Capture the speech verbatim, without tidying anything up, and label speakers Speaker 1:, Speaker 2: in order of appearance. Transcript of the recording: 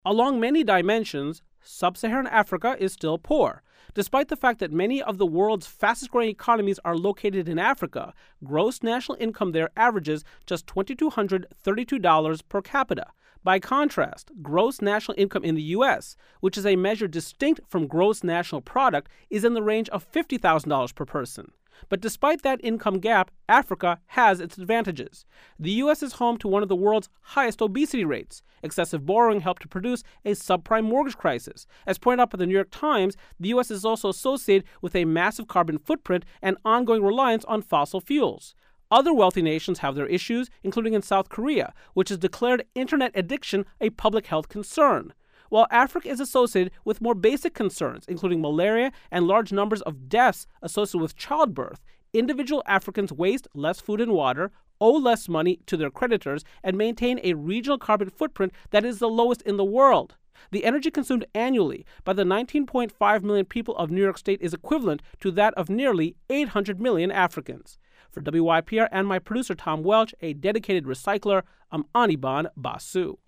Speaker 1: Along many dimensions, sub-Saharan Africa is still poor. Despite the fact that many of the world's fastest-growing economies are located in Africa, gross national income there averages just two thousand two hundred thirty-two dollars per capita. By contrast, gross national income in the U S, which is a measure distinct from gross national product, is in the range of fifty thousand dollars per person. But despite that income gap, Africa has its advantages. The U S is home to one of the world's highest obesity rates. Excessive borrowing helped to produce a subprime mortgage crisis. As pointed out by the New York Times, the U S is also associated with a massive carbon footprint and ongoing reliance on fossil fuels. Other wealthy nations have their issues, including in South Korea, which has declared internet addiction a public health concern. While Africa is associated with more basic concerns, including malaria and large numbers of deaths associated with childbirth, individual Africans waste less food and water, owe less money to their creditors, and maintain a regional carbon footprint that is the lowest in the world. The energy consumed annually by the nineteen point five million people of New York State is equivalent to that of nearly eight hundred million Africans. For W Y P R and my producer Tom Welch, a dedicated recycler, I'm Anirban Basu.